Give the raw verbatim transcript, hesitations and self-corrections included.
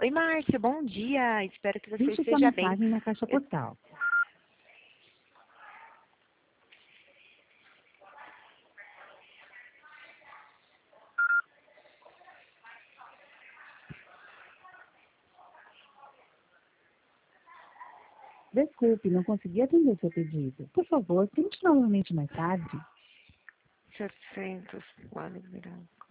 Oi, Márcia, bom dia. Espero que você Deixe sua esteja bem. mensagem na caixa Eu- postal. Desculpe, não consegui atender seu pedido. Por favor, tente novamente mais tarde. setecentos, quase virado.